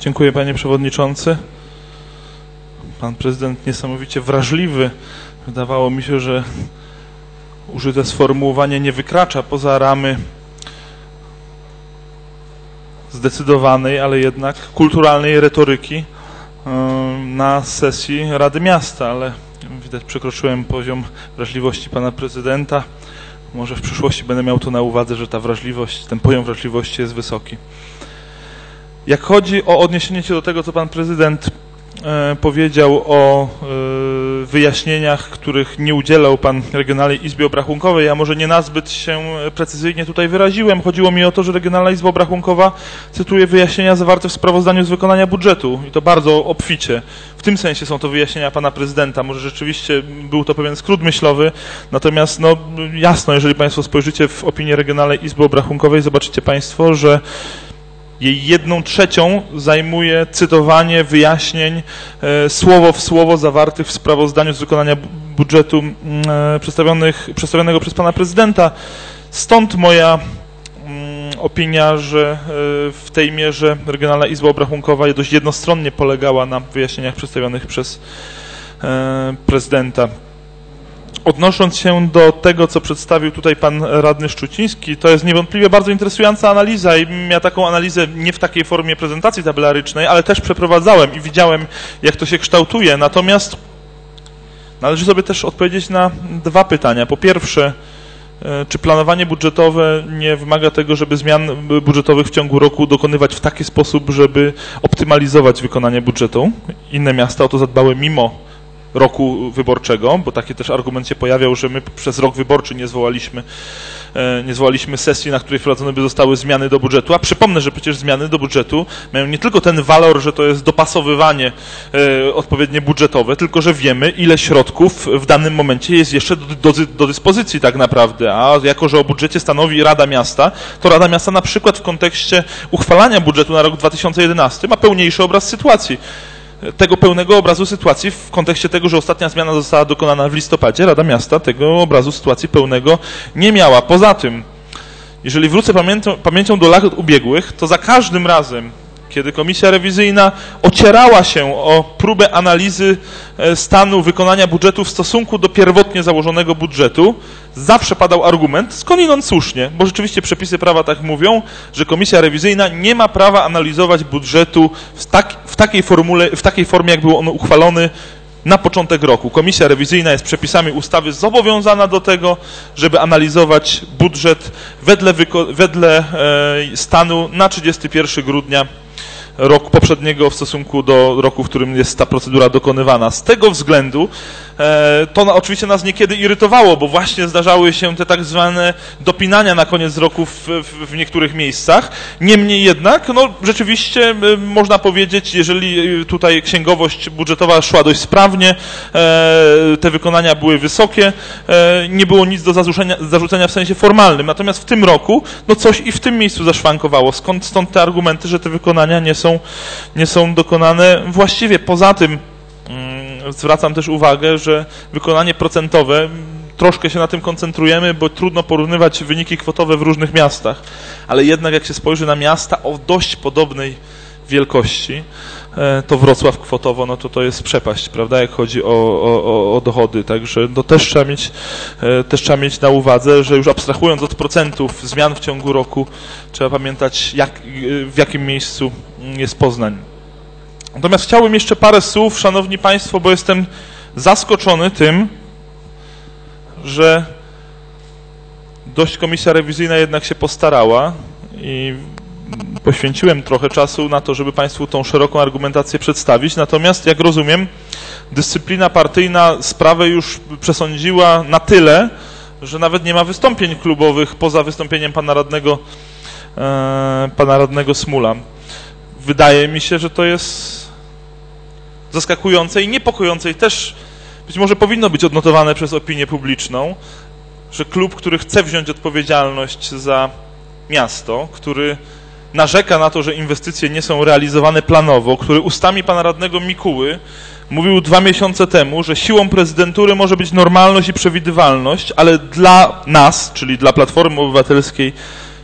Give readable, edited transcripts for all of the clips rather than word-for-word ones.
Dziękuję, panie przewodniczący. Pan prezydent niesamowicie wrażliwy. Wydawało mi się, że użyte sformułowanie nie wykracza poza ramy zdecydowanej, ale jednak kulturalnej retoryki na sesji Rady Miasta, ale widać przekroczyłem poziom wrażliwości pana prezydenta. Może w przyszłości będę miał to na uwadze, że ta wrażliwość, ten poziom wrażliwości jest wysoki. Jak chodzi o odniesienie się do tego, co pan prezydent powiedział o wyjaśnieniach, których nie udzielał pan Regionalnej Izbie Obrachunkowej, ja może nie nazbyt się precyzyjnie tutaj wyraziłem. Chodziło mi o to, że Regionalna Izba Obrachunkowa cytuje wyjaśnienia zawarte w sprawozdaniu z wykonania budżetu i to bardzo obficie. W tym sensie są to wyjaśnienia pana prezydenta. Może rzeczywiście był to pewien skrót myślowy, natomiast no jasno, jeżeli państwo spojrzycie w opinię Regionalnej Izby Obrachunkowej, zobaczycie państwo, że jej 1/3 zajmuje cytowanie wyjaśnień słowo w słowo zawartych w sprawozdaniu z wykonania budżetu przedstawionego przez pana prezydenta. Stąd moja opinia, że w tej mierze Regionalna Izba Obrachunkowa dość jednostronnie polegała na wyjaśnieniach przedstawionych przez prezydenta. Odnosząc się do tego, co przedstawił tutaj pan radny Szczuciński, to jest niewątpliwie bardzo interesująca analiza i ja taką analizę nie w takiej formie prezentacji tabelarycznej, ale też przeprowadzałem i widziałem, jak to się kształtuje. Natomiast należy sobie też odpowiedzieć na dwa pytania. Po pierwsze, czy planowanie budżetowe nie wymaga tego, żeby zmian budżetowych w ciągu roku dokonywać w taki sposób, żeby optymalizować wykonanie budżetu? Inne miasta o to zadbały mimo roku wyborczego, bo taki też argument się pojawiał, że my przez rok wyborczy nie zwołaliśmy sesji, na której wprowadzone by zostały zmiany do budżetu, a przypomnę, że przecież zmiany do budżetu mają nie tylko ten walor, że to jest dopasowywanie odpowiednie budżetowe, tylko że wiemy, ile środków w danym momencie jest jeszcze do dyspozycji tak naprawdę, a jako, że o budżecie stanowi Rada Miasta, to Rada Miasta na przykład w kontekście uchwalania budżetu na rok 2011 ma pełniejszy obraz sytuacji. Tego pełnego obrazu sytuacji w kontekście tego, że ostatnia zmiana została dokonana w listopadzie, Rada Miasta tego obrazu sytuacji pełnego nie miała. Poza tym, jeżeli wrócę pamięcią do lat ubiegłych, to za każdym razem, kiedy komisja rewizyjna ocierała się o próbę analizy stanu wykonania budżetu w stosunku do pierwotnie założonego budżetu, zawsze padał argument, skądinąd słusznie, bo rzeczywiście przepisy prawa tak mówią, że komisja rewizyjna nie ma prawa analizować budżetu w takiej formie, jak był on uchwalony na początek roku. Komisja rewizyjna jest przepisami ustawy zobowiązana do tego, żeby analizować budżet wedle stanu na 31 grudnia roku poprzedniego w stosunku do roku, w którym jest ta procedura dokonywana. Z tego względu to oczywiście nas niekiedy irytowało, bo właśnie zdarzały się te tak zwane dopinania na koniec roku w niektórych miejscach. Niemniej jednak, no rzeczywiście można powiedzieć, jeżeli tutaj księgowość budżetowa szła dość sprawnie, te wykonania były wysokie, nie było nic do zarzucenia w sensie formalnym. Natomiast w tym roku, no coś i w tym miejscu zaszwankowało. Stąd te argumenty, że te wykonania nie są dokonane właściwie. Poza tym zwracam też uwagę, że wykonanie procentowe, troszkę się na tym koncentrujemy, bo trudno porównywać wyniki kwotowe w różnych miastach, ale jednak jak się spojrzy na miasta o dość podobnej wielkości, to Wrocław kwotowo, no to jest przepaść, prawda, jak chodzi o dochody, także no też trzeba mieć na uwadze, że już abstrahując od procentów zmian w ciągu roku, trzeba pamiętać, w jakim miejscu jest Poznań. Natomiast chciałbym jeszcze parę słów, szanowni państwo, bo jestem zaskoczony tym, że dość komisja rewizyjna jednak się postarała i poświęciłem trochę czasu na to, żeby państwu tą szeroką argumentację przedstawić. Natomiast, jak rozumiem, dyscyplina partyjna sprawę już przesądziła na tyle, że nawet nie ma wystąpień klubowych poza wystąpieniem pana radnego Smula. Wydaje mi się, że to jest zaskakujące i niepokojące i też być może powinno być odnotowane przez opinię publiczną, że klub, który chce wziąć odpowiedzialność za miasto, który narzeka na to, że inwestycje nie są realizowane planowo, który ustami pana radnego Mikuły mówił 2 miesiące temu, że siłą prezydentury może być normalność i przewidywalność, ale dla nas, czyli dla Platformy Obywatelskiej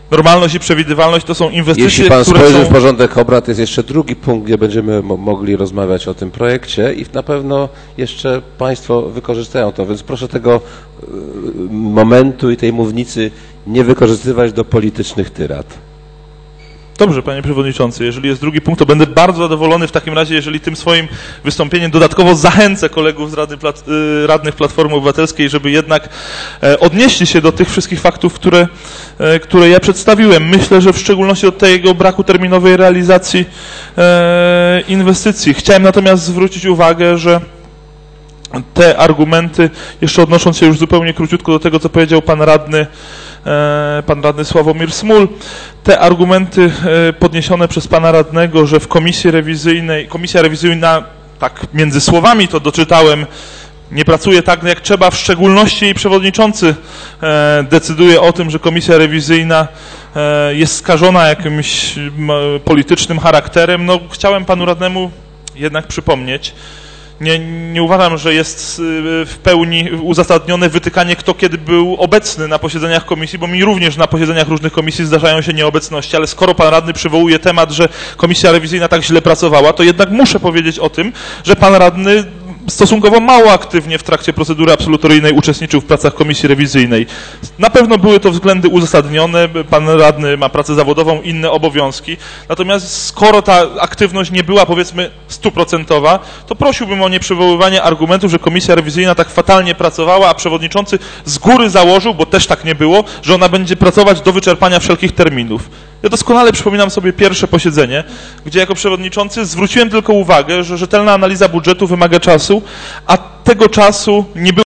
normalność i przewidywalność to są inwestycje, Jeśli pan które spojrzy są... w porządek obrad, jest jeszcze drugi punkt, gdzie będziemy mogli rozmawiać o tym projekcie i na pewno jeszcze państwo wykorzystają to, więc proszę tego momentu i tej mównicy nie wykorzystywać do politycznych tyrad. Dobrze, panie przewodniczący, jeżeli jest drugi punkt, to będę bardzo zadowolony w takim razie, jeżeli tym swoim wystąpieniem dodatkowo zachęcę kolegów z radnych Platformy Obywatelskiej, żeby jednak odnieśli się do tych wszystkich faktów, które ja przedstawiłem. Myślę, że w szczególności od tego braku terminowej realizacji inwestycji. Chciałem natomiast zwrócić uwagę, że te argumenty, jeszcze odnosząc się już zupełnie króciutko do tego, co powiedział pan radny Sławomir Smul, te argumenty podniesione przez pana radnego, że w komisja rewizyjna, tak między słowami to doczytałem, nie pracuje tak jak trzeba, w szczególności jej przewodniczący decyduje o tym, że komisja rewizyjna jest skażona jakimś politycznym charakterem. No, chciałem panu radnemu jednak przypomnieć, nie uważam, że jest w pełni uzasadnione wytykanie, kto kiedy był obecny na posiedzeniach komisji, bo mi również na posiedzeniach różnych komisji zdarzają się nieobecności, ale skoro pan radny przywołuje temat, że komisja rewizyjna tak źle pracowała, to jednak muszę powiedzieć o tym, że pan radny stosunkowo mało aktywnie w trakcie procedury absolutoryjnej uczestniczył w pracach komisji rewizyjnej. Na pewno były to względy uzasadnione, pan radny ma pracę zawodową, inne obowiązki, natomiast skoro ta aktywność nie była, powiedzmy, 100%, to prosiłbym o nieprzywoływanie argumentów, że komisja rewizyjna tak fatalnie pracowała, a przewodniczący z góry założył, bo też tak nie było, że ona będzie pracować do wyczerpania wszelkich terminów. Ja doskonale przypominam sobie pierwsze posiedzenie, gdzie jako przewodniczący zwróciłem tylko uwagę, że rzetelna analiza budżetu wymaga czasu, a tego czasu nie było.